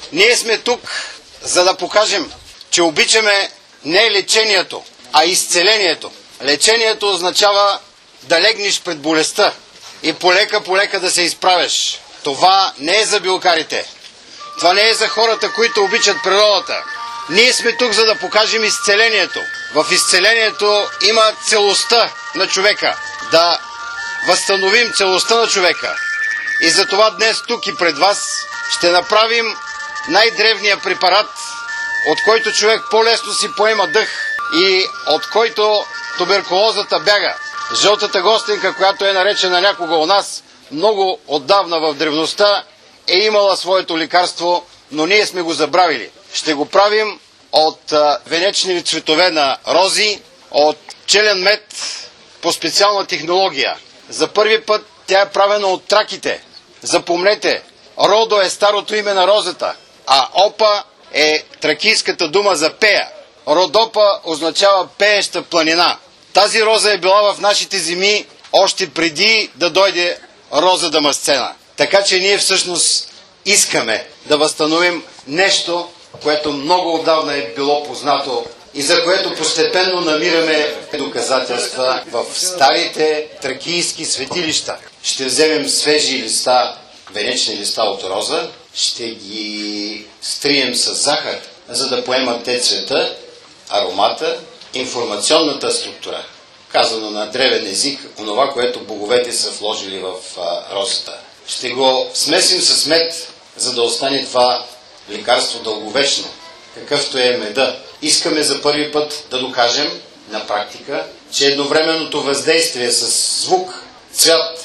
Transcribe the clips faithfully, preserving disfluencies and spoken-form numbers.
Ние сме тук, за да покажем, че обичаме не лечението, а изцелението. Лечението означава да легнеш пред болестта и полека-полека да се изправиш. Това не е за билкарите. Това не е за хората, които обичат природата. Ние сме тук, за да покажем изцелението. В изцелението има целостта на човека. Да възстановим целостта на човека. И затова днес тук и пред вас ще направим най-древния препарат, от който човек по-лесно си поема дъх и от който туберкулозата бяга. Жълтата гостенка, която е наречена някога у нас, много отдавна в древността е имала своето лекарство, но ние сме го забравили. Ще го правим от а, венечни цветове на рози, от челен мед по специална технология. За първи път тя е правена от траките. Запомнете, Родо е старото име на розата, а Опа е тракийската дума за пея. Родопа означава пееща планина. Тази роза е била в нашите земи още преди да дойде Роза Дамасцена. Така че ние всъщност искаме да възстановим нещо, което много отдавна е било познато и за което постепенно намираме доказателства в старите тракийски светилища. Ще вземем свежи листа, венечни листа от роза, ще ги стрием с захар, за да поемат те цвета, аромата, информационната структура. Казано на древен език, онова, което боговете са вложили в а, розата. Ще го смесим с мед, за да остане това лекарство дълговечно, какъвто е меда. Искаме за първи път да докажем на практика, че едновременното въздействие с звук, цвят,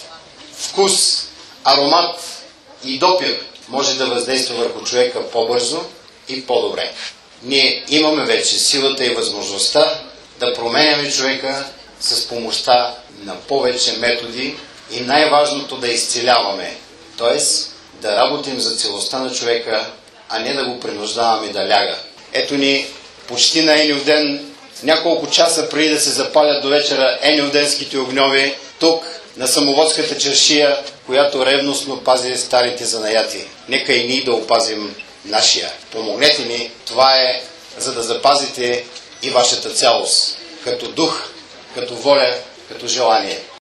вкус, аромат и допир може да въздейства върху човека по-бързо и по-добре. Ние имаме вече силата и възможността да променяме човека с помощта на повече методи и най-важното да изцеляваме, т.е. да работим за целостта на човека, а не да го принуждаваме да ляга. Ето ни почти на Енилден, няколко часа преди да се запалят до вечера енилденските огньови, тук на Самоводската чаршия, която ревностно пази старите занаяти. Нека и ние да опазим нашия. Помогнете ни, това е за да запазите и вашата цялост, като дух, като воля, като желание.